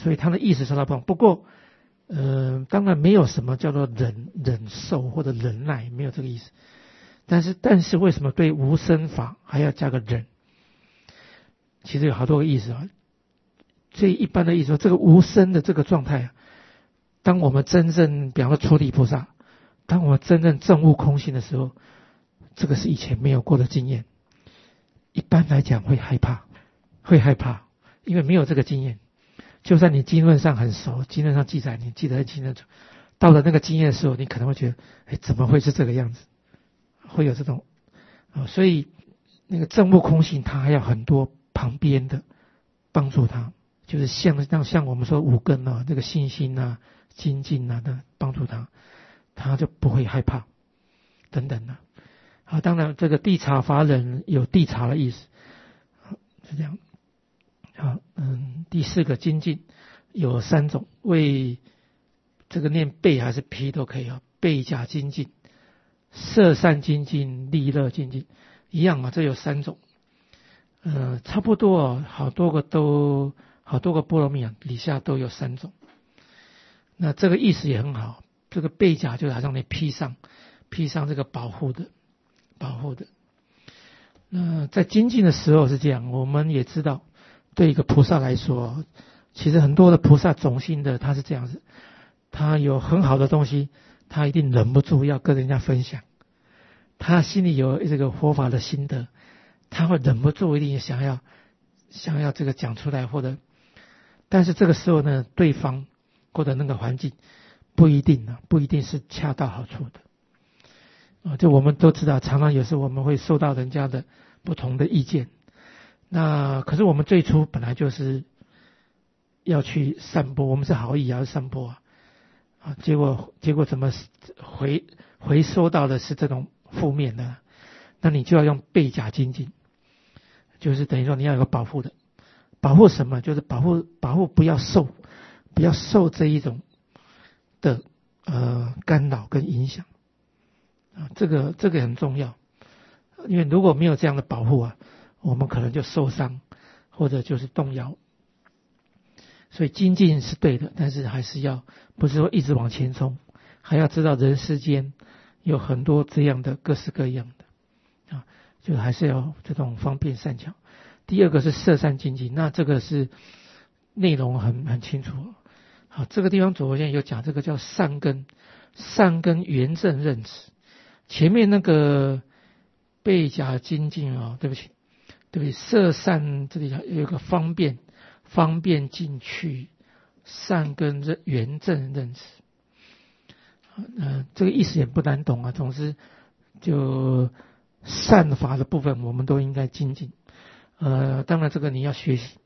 所以他的意识受到碰。不过当然没有什么叫做忍受或者忍耐，没有这个意思。但是为什么对无生法还要加个忍？其实有好多个意思啊。最一般的意思说，这个无生的这个状态啊，当我们真正比方说出离菩萨，当我们真正证悟空性的时候，这个是以前没有过的经验。一般来讲会害怕，因为没有这个经验。就算你经论上很熟，经论上记载你记得很清楚，到了那个经验的时候，你可能会觉得，怎么会是这个样子？会有这种所以那个证悟空性，它还要很多旁边的帮助他，就是像我们说五根啊，这个信心啊、精进啊的帮助他就不会害怕等等的。好，当然这个谛察法忍有谛察的意思，是这样。好，第四个精进有3种，为这个念背还是批都可以啊。背甲精进、摄善精进、利乐精进，一样啊，这有3种。差不多好多个波罗蜜啊，底下都有3种。那这个意思也很好，这个背甲就好像你披上这个保护的。那在精进的时候是这样，我们也知道，对一个菩萨来说，其实很多的菩萨种性的他是这样子，他有很好的东西，他一定忍不住要跟人家分享，他心里有这个佛法的心得，他会忍不住一定想要这个讲出来，或者，但是这个时候呢，对方或者那个环境不一定是恰到好处的。就我们都知道，常常有时候我们会受到人家的不同的意见。那可是我们最初本来就是要去散播，我们是好意要散播结果怎么回收到的是这种负面的？那你就要用背甲精进，就是等于说你要有个保护的，保护什么？就是保护不要受这一种的干扰跟影响。这个很重要，因为如果没有这样的保护我们可能就受伤，或者就是动摇。所以精进是对的，但是还是要不是说一直往前冲，还要知道人世间有很多这样的各式各样的就还是要这种方便善巧。第二个是摄善精进，那这个是内容很清楚。好，这个地方左边有讲，这个叫善根圆正认识。前面那个背甲精进对不起，摄善这里有个方便进去，善根圆正认识。这个意思也不难懂总之就善法的部分我们都应该精进。当然这个你要学习，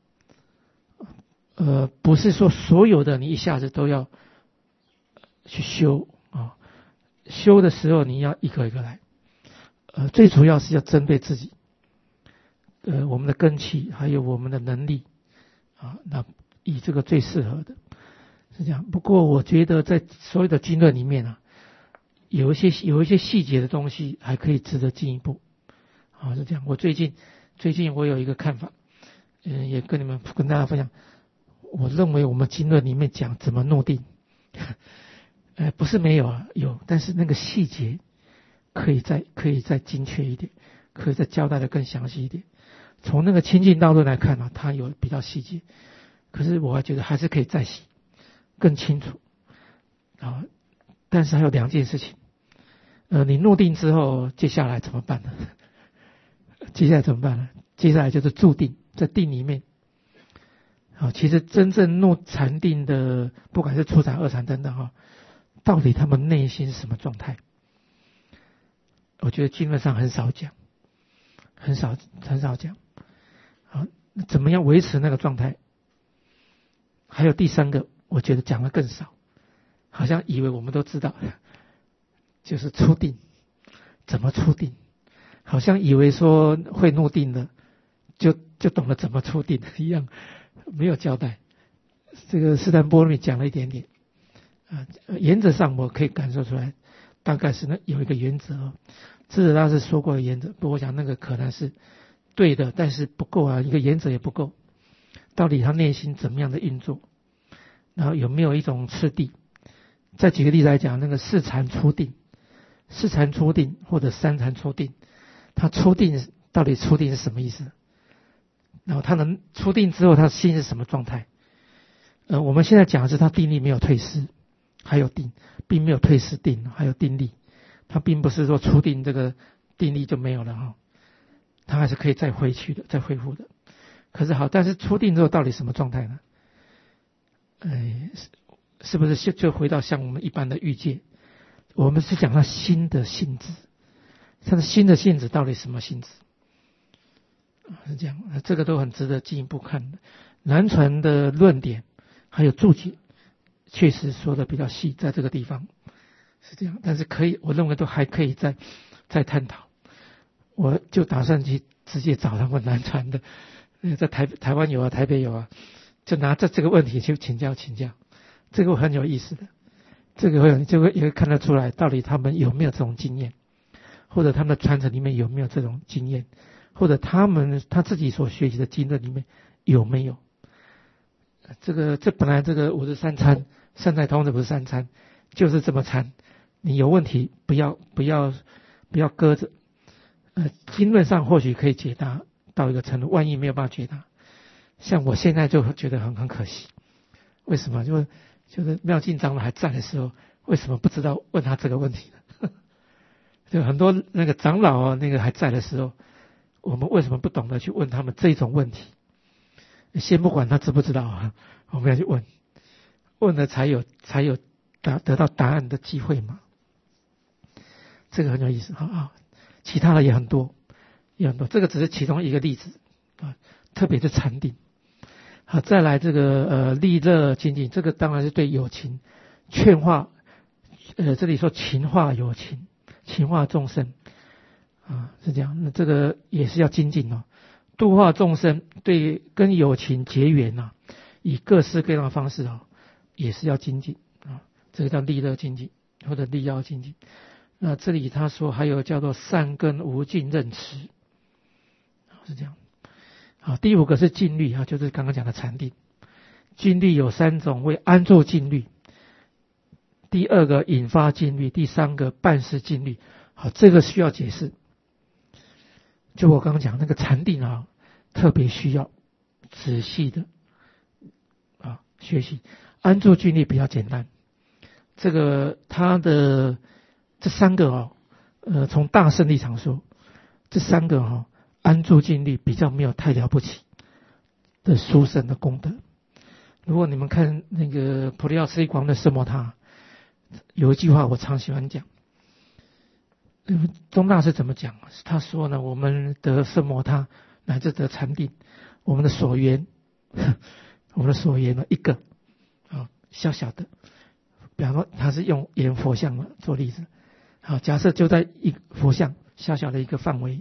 不是说所有的你一下子都要去修修的时候你要一个一个来。最主要是要针对自己，我们的根器还有我们的能力那以这个最适合的是这样。不过我觉得在所有的经论里面有一些细节的东西还可以值得进一步是这样。我最近我有一个看法，也跟大家分享。我认为我们经论里面讲怎么入定不是没有有，但是那个细节可以再精确一点，可以再交代的更详细一点。从那个清净道论来看它有比较细节，可是我还觉得还是可以再细更清楚但是还有2件事情，你入定之后接下来怎么办呢？接下来就是住定，在定里面其实真正入禅定的，不管是初禅、二禅等等到底他们内心是什么状态？我觉得经论上很少讲，很少讲。怎么样维持那个状态？还有第3个，我觉得讲的更少，好像以为我们都知道，就是出定，怎么出定？好像以为说会入定的，就懂得怎么出定一样，没有交代。这个释迦牟尼讲了一点点。原则上我可以感受出来，大概是有一个原则智者大师说过的原则，不过我想那个可能是对的，但是不够一个原则也不够。到底他内心怎么样的运作？ 然后有没有一种次第？再举个例子来讲，那个四禅初定，四禅初定或者三禅初定，它初定到底初定是什么意思？然后它能初定之后，他心是什么状态？我们现在讲的是他定力没有退失，还有定，并没有退失定，还有定力。他并不是说初定这个定力就没有了哈，他还是可以再回去的，再恢复的。可是好，但是初定之后到底什么状态呢？是不是就回到像我们一般的欲界？我们是讲他心的性质，他的心的性质到底什么性质？是这样，这个都很值得进一步看的。南传的论点还有注解，确实说的比较细，在这个地方是这样，但是可以，我认为都还可以再探讨。我就打算去直接找他们南传的，在台湾有啊，台北有啊，就拿这个问题去请教，这个很有意思的，这个就会也会看得出来，到底他们有没有这种经验，或者他们的传承里面有没有这种经验。或者他自己所学习的经论里面有没有？这本来这个53参善财童子不是3参，就是这么参。你有问题不要搁着。经论上或许可以解答到一个程度，万一没有办法解答，像我现在就觉得很可惜。为什么？就是妙净长老还在的时候，为什么不知道问他这个问题呢？就很多那个长老啊，那个还在的时候。我们为什么不懂得去问他们这种问题？先不管他知不知道啊，我们要去问了才有得到答案的机会嘛。这个很有意思啊，其他的也很多，这个只是其中一个例子啊，特别是禅定。好，再来这个利乐精进，这个当然是对有情劝化，这里说情化有情，情化众生。是这样，那这个也是要精进哦，度化众生，对跟有情结缘啊，以各式各样的方式也是要精进啊，这个叫利乐精进或者利要精进。那这里他说还有叫做善根无尽认持，是这样。好，第5个是静虑啊，就是刚刚讲的禅定。静虑有3种，为安住静虑。第2个引发静虑，第3个办事静虑。好，这个需要解释。就我刚刚讲那个禅定啊，特别需要仔细的学习。安住静虑比较简单，这个它的这3个从大圣立场说，这3个安住静虑比较没有太了不起的殊胜的功德。如果你们看那个菩提道次第广的奢摩他，有一句话我常喜欢讲。宗大师怎么讲？他说呢，我们得奢摩他乃至得禅定，我们的所缘呢一个小小的，比方说他是用眼佛像做例子。好，假设就在一佛像小小的一个范围，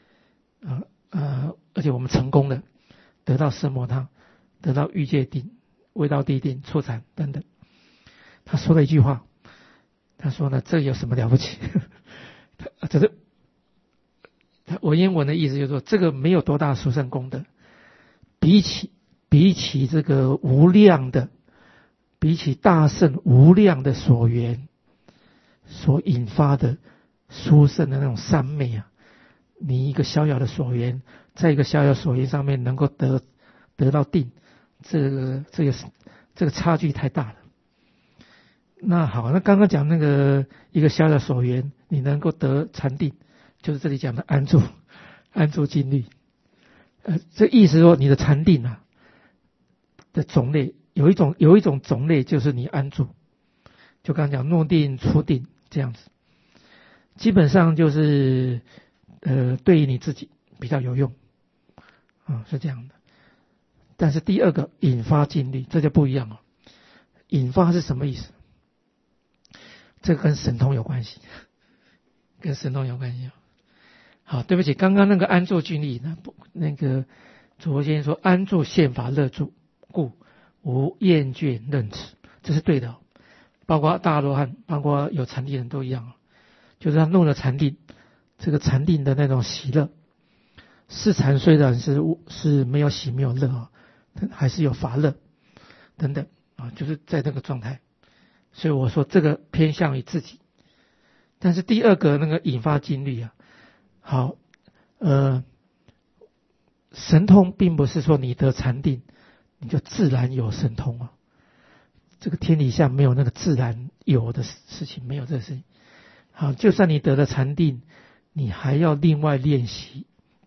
而且我们成功的得到奢摩他，得到欲界定、味道地定、初禅等等。他说了一句话，他说呢，这有什么了不起？就是文言文的意思，就是说这个没有多大殊胜功德，比起这个无量的，比起大圣无量的所缘所引发的殊胜的那种三昧啊，你一个小小的所缘，在一个小小所缘上面能够得到定，这个差距太大了。那好，那刚刚讲那个一个小小所缘，你能够得禅定，就是这里讲的安住静虑。这意思说你的禅定的种类有一种种类就是你安住，就刚刚讲入定、出定这样子，基本上就是对于你自己比较有用是这样的。但是第2个引发静虑，这就不一样引发是什么意思？这个跟神通有关系，好，对不起，刚刚那个安住静虑，那个祖佛先生说安住宪法乐住，故无厌倦认持，这是对的包括大罗汉，包括有禅定人都一样就是他弄了禅定，这个禅定的那种喜乐。四禅虽然是没有喜没有乐还是有法乐等等就是在那个状态。所以我说这个偏向于自己。但是第二个那个引发经历好，神通并不是说你得禅定你就自然有神通这个天底下没有那个自然有的事情，没有这个事情。好，就算你得了禅定，你还要另外练习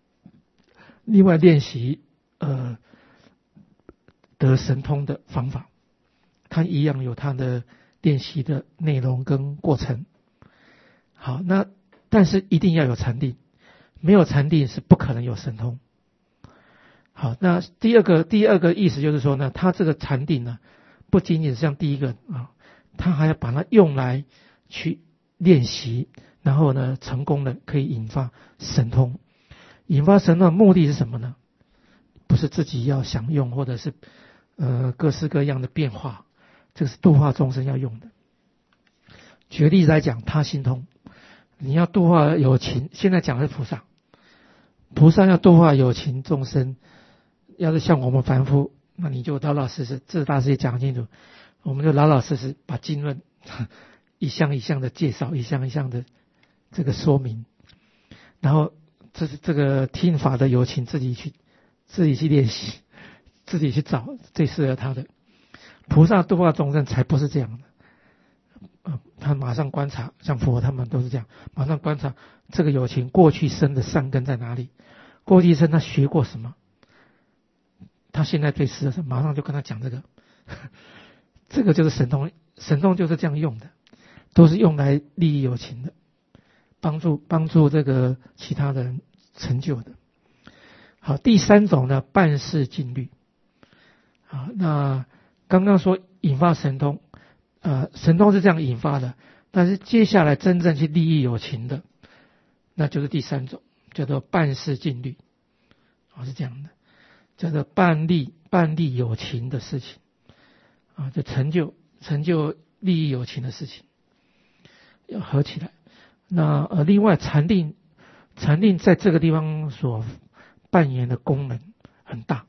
得神通的方法，它一样有它的练习的内容跟过程。好，那但是一定要有禅定，没有禅定是不可能有神通。好，那第二个意思就是说呢，他这个禅定呢，不仅仅是像第一个他还要把它用来去练习，然后呢，成功的可以引发神通。引发神通的目的是什么呢？不是自己要享用，或者是各式各样的变化，这个是度化众生要用的。举个例子来讲，他心通，你要度化有情，现在讲的是菩萨要度化有情众生，要是像我们凡夫，那你就老老实实，这大师也讲清楚，我们就老老实实把经论一项一项的介绍，一项一项的这个说明，然后这个听法的有情自己去练习，自己去找最适合他的。菩萨度化众生才不是这样的。他马上观察，像佛他们都是这样，马上观察这个有情过去生的善根在哪里，过去生他学过什么，他现在最适合什么，马上就跟他讲这个。这个就是神通，神通就是这样用的，都是用来利益有情的，帮助这个其他人成就的。好，第三种呢，办事尽律。好，那刚刚说引发神通，神通是这样引发的，但是接下来真正去利益有情的，那就是第三种，叫做办事尽律。是这样的，叫做办利有情的事情，就成就利益有情的事情，要合起来。那另外禅定在这个地方所扮演的功能很大。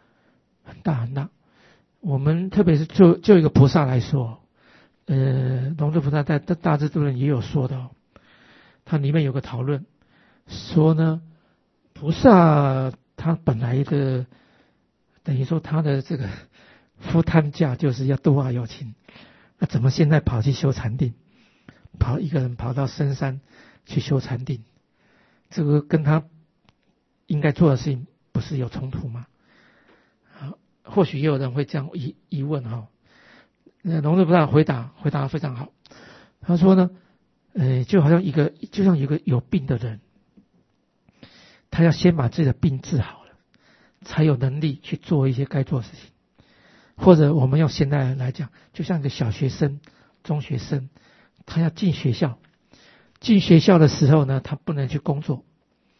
我们特别是就一个菩萨来说，龙树菩萨在大智度论也有说的它里面有个讨论说呢，菩萨他本来的等于说他的这个夫贪价就是要度化有情，那怎么现在跑去修禅定，一个人跑到深山去修禅定，这个跟他应该做的事情不是有冲突吗？或许也有人会这样疑问那龙树菩萨回答得非常好。他说呢，就像一个有病的人，他要先把自己的病治好了，才有能力去做一些该做的事情。或者我们用现代人来讲，就像一个小学生、中学生，他要进学校的时候呢，他不能去工作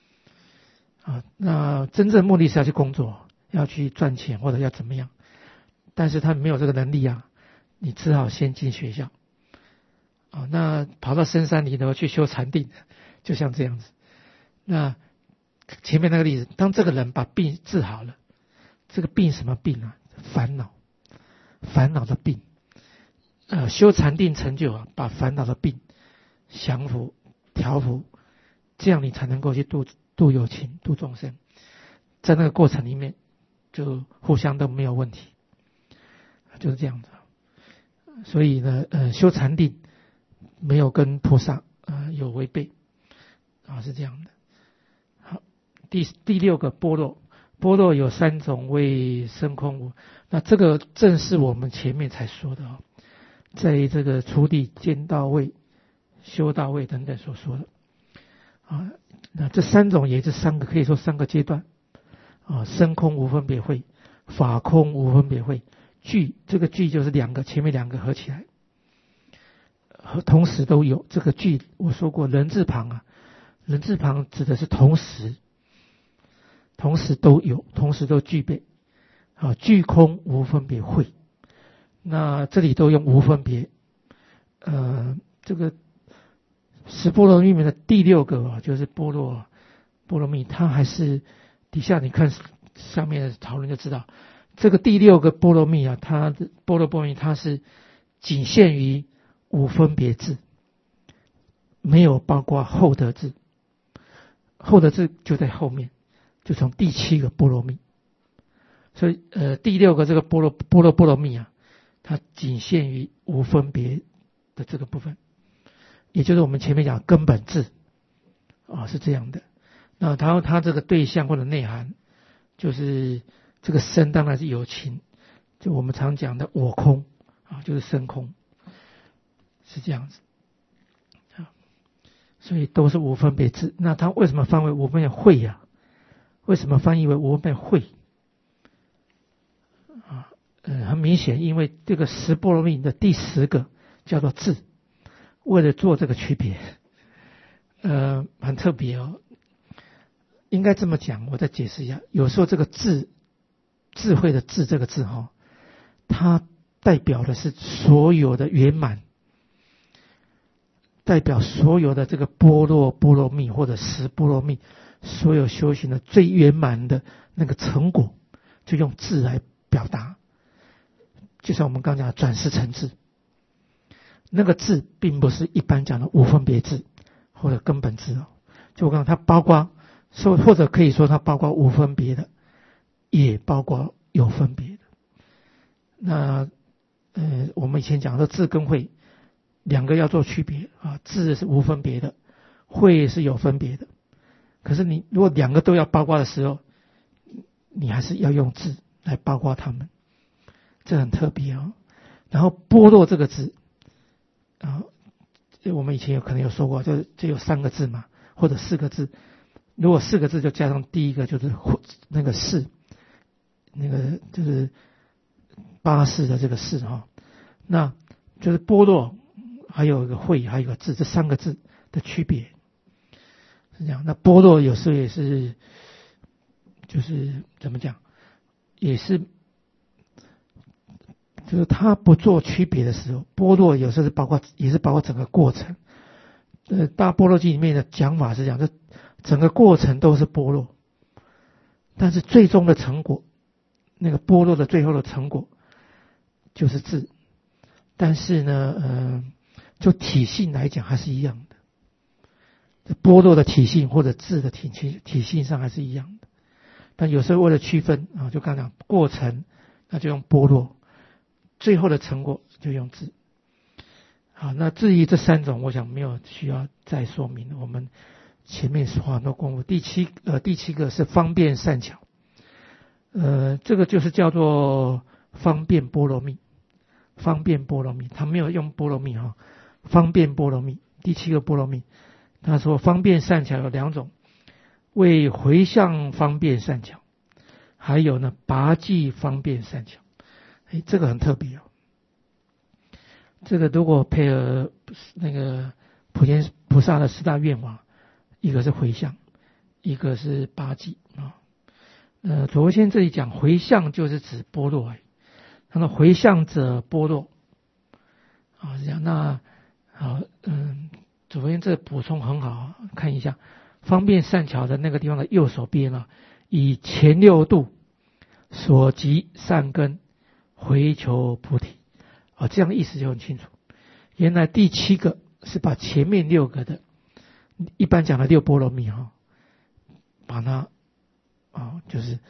那真正目的是要去工作，要去赚钱或者要怎么样，但是他没有这个能力你只好先进学校那跑到深山里头去修禅定，就像这样子。那前面那个例子，当这个人把病治好了，这个病什么病烦恼的病修禅定成就把烦恼的病降服调伏，这样你才能够去度有情度众生，在那个过程里面就互相都没有问题，就是这样子。所以呢修禅定没有跟菩萨有违背是这样的。好，第六个般若有三种为生空无，那这个正是我们前面才说的在这个初地见到位修到位等等所说的那这三种也是可以说三个阶段生空无分别慧，法空无分别慧，这个具就是前面两个合起来同时都有。这个具我说过人字旁人字旁指的是同时都有，同时都具备具空无分别慧，那这里都用无分别这个十波罗蜜里面的第六个就是波罗蜜，它还是底下你看上面的讨论就知道， 这个第六个波罗蜜啊，它的波罗蜜它是仅限于五分别智，没有包括后得智。后得智就在后面，就从第七个波罗蜜。所以第六个这个波罗蜜啊，它仅限于无分别的这个部分，也就是我们前面讲根本智啊，是这样的。那它这个对象或者内涵，就是这个身当然是有情，就我们常讲的我空啊，就是身空，是这样子啊。所以都是无分别智。那它为什么翻为无分别慧呀？为什么翻译为无分别慧？很明显，因为这个十波罗蜜的第10个叫做智，为了做这个区别，很特别哦。应该这么讲，我再解释一下。有时候这个智慧的智这个字哈，它代表的是所有的圆满，代表所有的这个波罗蜜或者十波罗蜜，所有修行的最圆满的那个成果，就用智来表达。就像我们刚讲的转识成智，那个智并不是一般讲的无分别智或者根本智哦。就我刚刚它包括或者可以说它包括无分别的，也包括有分别的。那我们以前讲的智跟慧两个要做区别啊，智是无分别的，慧是有分别的。可是你如果两个都要包括的时候，你还是要用智来包括它们。这很特别哦。然后般若这个字啊，我们以前可能有说过，就有3个字嘛，或者4个字。如果4个字就加上第一个就是那个识，那个就是八识的这个识哈，那就是般若还有一个慧还有一个智，这3个字的区别是这样。那般若有时候也是就是怎么讲，也是就是他不做区别的时候，般若有时候也是包括整个过程。大般若经里面的讲法是讲，这整个过程都是般若，但是最终的成果，那个般若的最后的成果就是智。但是呢，就体性来讲还是一样的，这般若的体性或者智的体性上还是一样的。但有时候为了区分啊，就刚讲过程，那就用般若。最后的成果就用智。好，那至于这3种，我想没有需要再说明了。我们前面花很多功夫。第七个是方便善巧，这个就是叫做方便波罗蜜。方便波罗蜜，他没有用波罗蜜哈，方便波罗蜜，第7个波罗蜜。他说方便善巧有2种，为回向方便善巧，还有呢拔济方便善巧。这个很特别哦。这个如果配合那个普贤菩萨的4大愿望，一个是回向，一个是拔济啊。左佛先这里讲回向就是指般若而已。他说回向者般若啊，是这样。那好，左佛先这补充很好，看一下方便善巧的那个地方的右手边啊，以前6度所及善根回求菩提啊，这样的意思就很清楚。原来第7个是把前面6个的一般讲的6波罗蜜哈，把它就是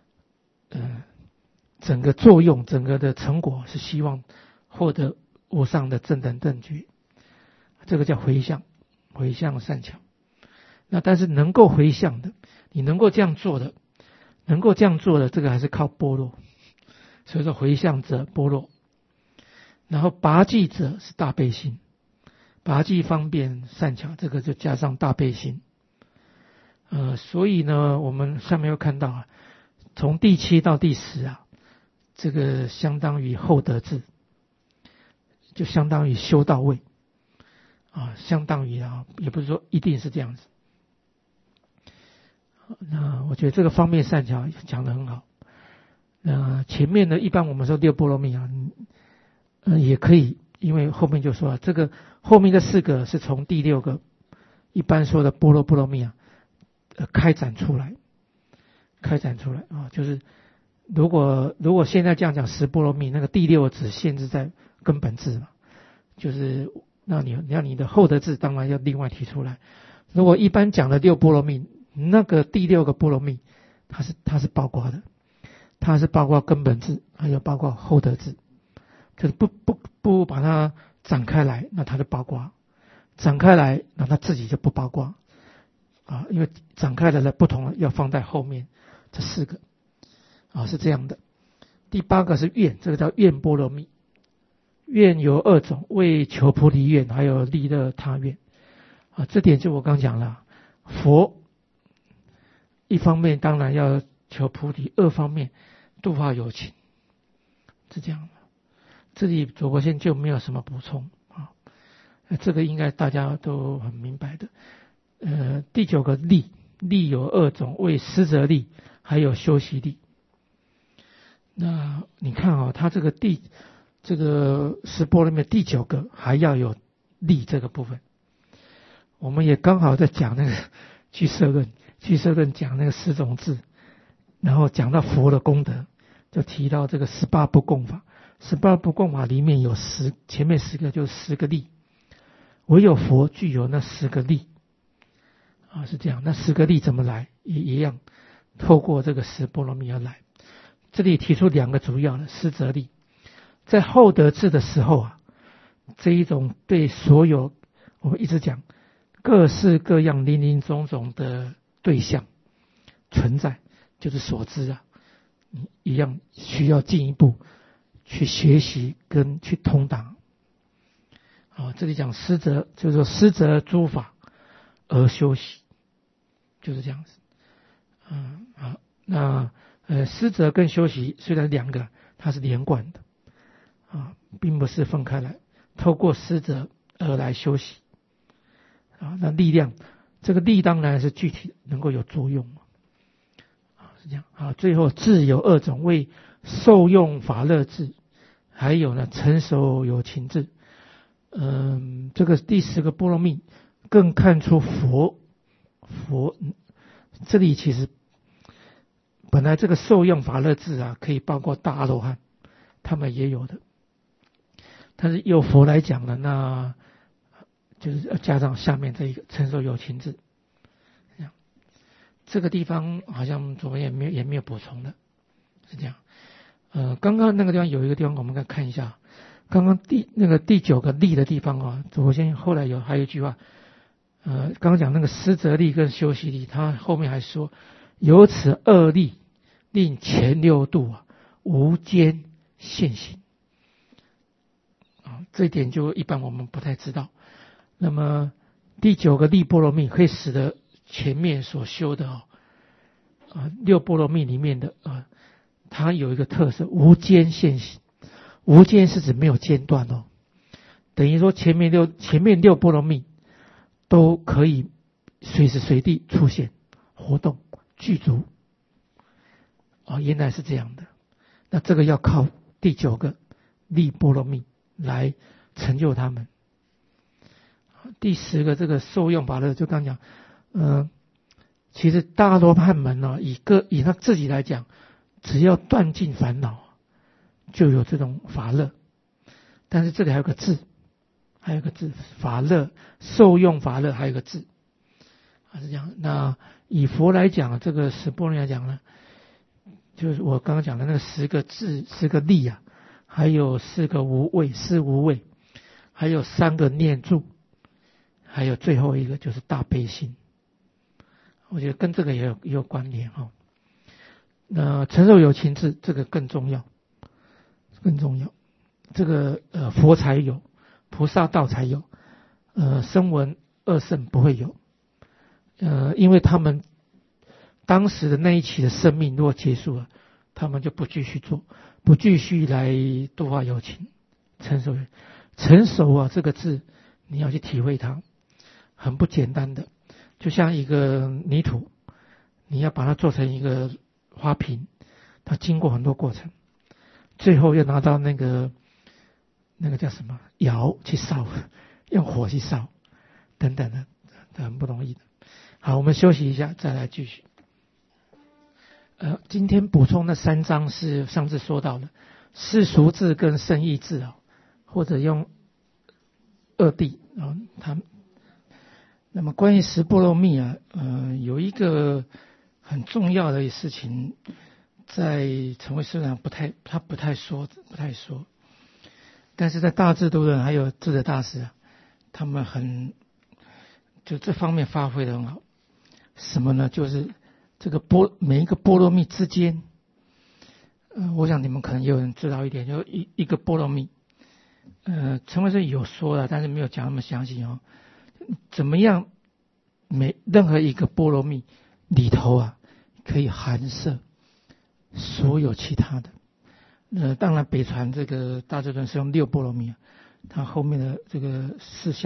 整个作用整个的成果是希望获得无上的正等正觉，这个叫回向善巧。那但是能够回向的，你能够这样做的，这个还是靠般若。所以说回向者般若，然后拔济者是大悲心，拔济方便善巧，这个就加上大悲心。所以呢，我们上面又看到啊，从第7到第10啊，这个相当于后得智，就相当于修到位啊，相当于啊，也不是说一定是这样子。那我觉得这个方便善巧讲得很好。前面的一般我们说6波罗蜜啊，也可以，因为后面就说了，这个后面的4个是从第6个一般说的波罗蜜啊，开展出来啊，就是如果现在这样讲十波罗蜜，那个第六只限制在根本智嘛，就是那你的后得智当然要另外提出来。如果一般讲的六波罗蜜，那个第六个波罗蜜，它是包括的，它是包括根本智，还有包括后得智，就是不把它展开来，那它就包括；展开来，那它自己就不包括啊，因为展开来的不同要放在后面，这四个啊是这样的。第八个是愿，这个叫愿波罗蜜。愿有二种，为求菩提愿，还有利乐他愿啊。这点就我刚讲了，佛一方面当然要求菩提，二方面度化有情，是这样的。这里左国先就没有什么补充啊，这个应该大家都很明白的。第九个利，利有二种，为施则利，还有修习利。那你看啊，他这个十波罗蜜第九个还要有利这个部分。我们也刚好在讲那个俱舍论讲那个十种智，然后讲到佛的功德，就提到这个18不共法。18不共法里面有前面10个就是10个利，唯有佛具有那10个利啊，是这样。那10个利怎么来？也一样，透过这个十波罗蜜而来。这里提出2个主要的施则利。在后得智的时候啊，这一种对所有我们一直讲各式各样林林总总的对象存在，就是所知啊，一样需要进一步去学习跟去通达。这里讲施则，就是说施则诸法而修习，就是这样子。那施则跟修习虽然2个它是连贯的。并不是分开来，透过施则而来修习那力量，这个力当然是具体能够有作用是这样最后智有2种，为受用法乐智，还有呢成熟有情智。这个第10个波罗蜜更看出佛这里其实本来这个受用法乐智可以包括大阿罗汉，他们也有的。但是由佛来讲呢，那就是要加上下面这一个成熟有情智。这个地方好像左边也没有补充的，是这样。刚刚那个地方有一个地方我们再看一下，刚刚第9个利的地方左先后来还有一句话，刚刚讲那个施则利跟修习利，他后面还说由此2利，令前6度无间现行。这一点就一般我们不太知道。那么第9个利波罗蜜可以使得前面所修的6波罗蜜里面的它有一个特色，无间现行。无间是指没有间断等于说前面6波罗蜜都可以随时随地出现活动具足原来是这样的。那这个要靠第9个利波罗蜜来成就他们。第10个这个受用法乐，就刚讲其实大阿罗汉门以他自己来讲，只要断尽烦恼就有这种法乐。但是这里还有个字，法乐受用法乐还有个字是这样。那以佛来讲，这个十波罗蜜来讲呢，就是我刚刚讲的那个10个智10个利还有4个无畏，还有3个念住，还有最后一个就是大悲心。我觉得跟这个也有关联那成熟有情智这个更重要。这个佛才有，菩萨道才有，声闻二圣不会有。因为他们当时的那一期的生命如果结束了，他们就不继续做，不继续来度化有情。成熟这个字你要去体会它，很不简单的。就像一个泥土，你要把它做成一个花瓶，它经过很多过程，最后要拿到那个叫什么窑去烧，用火去烧等等的，很不容易的。好，我们休息一下再来继续。 今天补充的3章是上次说到的世俗字跟圣意字啊，或者用二谛啊，那么关于十波罗蜜啊，有一个很重要的事情，在成唯识上他不太说，但是在大智度论还有智者大师啊，他们就这方面发挥得很好。什么呢？就是这个每一个波罗蜜之间，我想你们可能也有人知道一点，就一个波罗蜜，成唯识有说了，但是没有讲那么详细哦。怎么样？任何一个波罗蜜里头啊，可以含摄所有其他的。当然北传这个大智论是用6波罗蜜啊，它后面的这个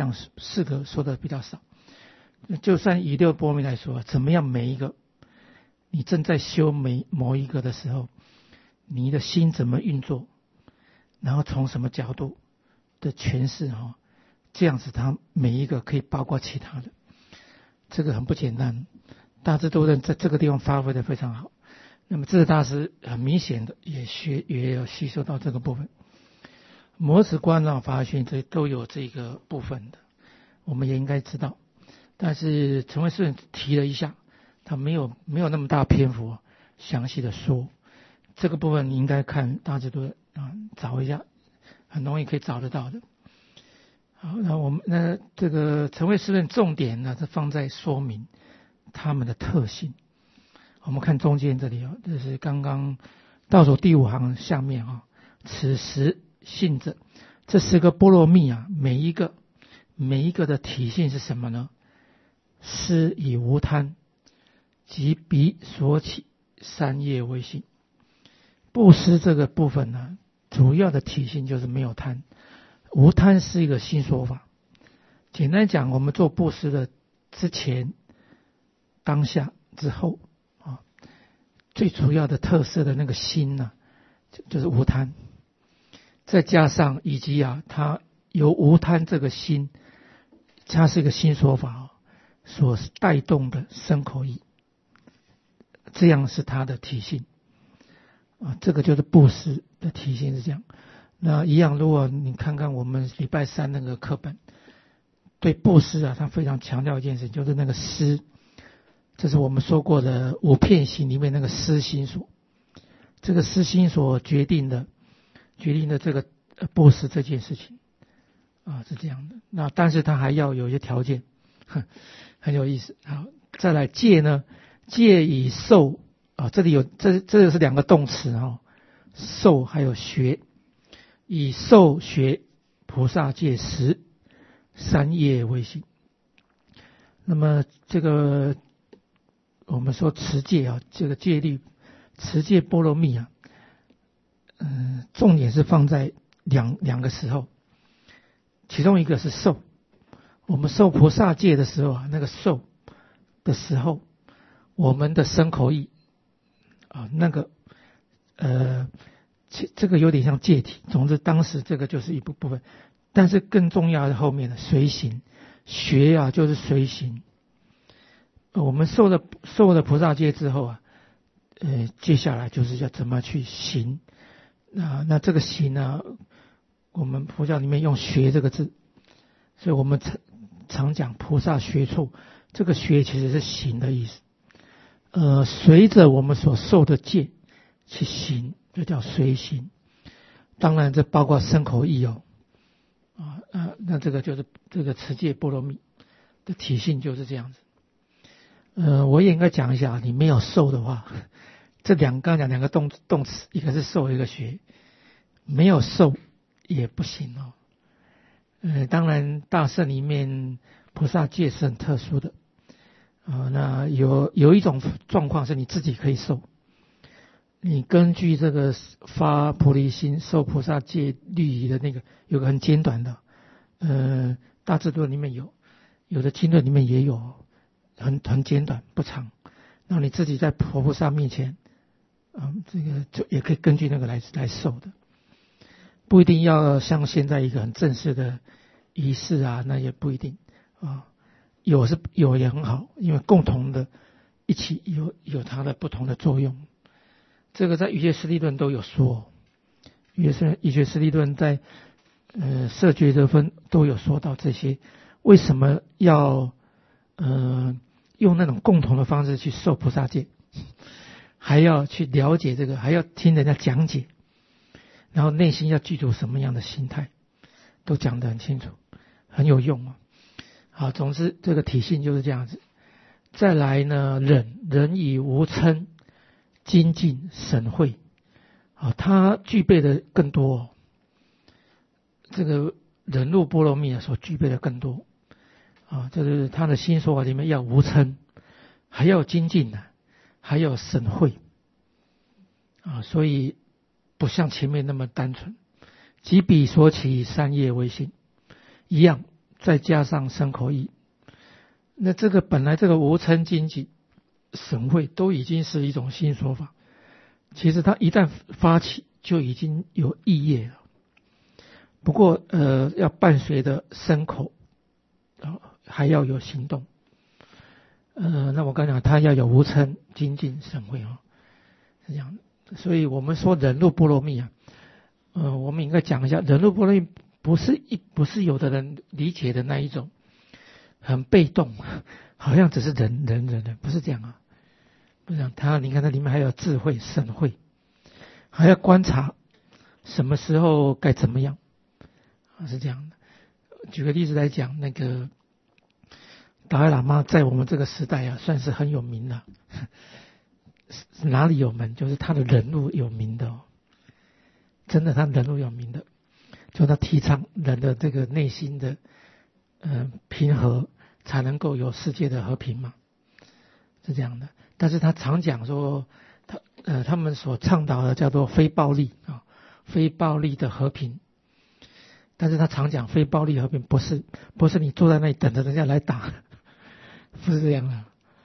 4个说的比较少。就算以6波罗蜜来说，怎么样每一个你正在修某一个的时候，你的心怎么运作，然后从什么角度的诠释这样子它每一个可以包括其他的，这个很不简单。大智度论在这个地方发挥的非常好。那么智者大师很明显的也有吸收到这个部分。摩持观法华经这都有这个部分的，我们也应该知道。但是成唯识提了一下，他没有那么大篇幅详细的说这个部分，你应该看大智度论找一下，很容易可以找得到的。好，那这个成唯识论重点呢是放在说明他们的特性。我们看中间这里这是刚刚倒数第5行下面此时性者，这10个波罗蜜啊，每一个的体性是什么呢？施以无贪，即彼所起3业为性。布施这个部分呢，主要的体性就是没有贪。无贪是一个新说法。简单讲，我们做布施的之前、当下、之后最主要的特色的那个心呢，就是无贪。再加上以及它由无贪这个心，它是一个新说法所带动的身口意，这样是它的体性这个就是布施的体性是这样。那一样，如果你看看我们礼拜3那个课本，对布施它非常强调一件事，就是那个施，这是我们说过的5片心里面那个施心所，这个施心所决定的这个布施这件事情是这样的。那但是它还要有一些条件，很有意思。好，再来戒呢，戒以受这里有这是2个动词受还有学。以受学菩萨戒时3业为性。那么这个我们说持戒这个戒律持戒波罗蜜重点是放在两个时候，其中一个是受。我们受菩萨戒的时候那个受的时候，我们的身口意那个这个有点像戒体。总之当时这个就是一部分，但是更重要的后面的随行学就是随行。我们受了菩萨戒之后接下来就是要怎么去行那这个行呢，我们佛教里面用学这个字，所以我们常讲菩萨学处，这个学其实是行的意思。随着我们所受的戒去行，就叫随行。当然这包括身口意那这个就是这个持戒波罗蜜的体性就是这样子。我也应该讲一下，你没有受的话，这刚刚讲2个动词，一个是受，一个学，没有受也不行当然大圣里面菩萨戒是很特殊的那有一种状况是你自己可以受，你根据这个发菩提心受菩萨戒律仪的那个有个很简短的大智度里面有的经论里面也有很简短不长，那你自己在佛菩萨面前这个就也可以根据那个来受的，不一定要像现在一个很正式的仪式那也不一定有也很好，因为共同的一起有它的不同的作用这个在瑜伽师地论都有说，瑜伽师地论在色觉得分都有说到这些，为什么要用那种共同的方式去受菩萨戒，还要去了解这个，还要听人家讲解，然后内心要具足什么样的心态，都讲得很清楚，很有用啊。好，总之这个体性就是这样子。再来呢，忍以无嗔，精进审慧，啊，它具备的更多，这个忍辱波罗蜜所具备的更多，啊，这是他的新说法里面要无嗔，还要精进呢，还要审慧，啊，所以不像前面那么单纯，即彼所起三业为性，一样，再加上身口意。那这个本来这个无嗔精进审慧都已经是一种新说法，其实它一旦发起就已经有意业了。不过要伴随的身口还要有行动。那我刚讲它要有无嗔精进审慧是这样的。所以我们说忍辱波罗蜜啊，我们应该讲一下忍辱波罗蜜不是有的人理解的那一种很被动，好像只是忍，不是这样啊，不是这样。你看它里面还有智慧审慧，还要观察什么时候该怎么样，是这样的。举个例子来讲，那个达赖喇嘛在我们这个时代啊，算是很有名了。哪里有名？就是他的忍辱有名的哦，真的他忍辱有名的，就他提倡人的这个内心的平和，才能够有世界的和平嘛，是这样的。但是他常讲说，他们所倡导的叫做非暴力啊，非暴力的和平。但是他常讲非暴力和平不是你坐在那里等着人家来打，不是这样的。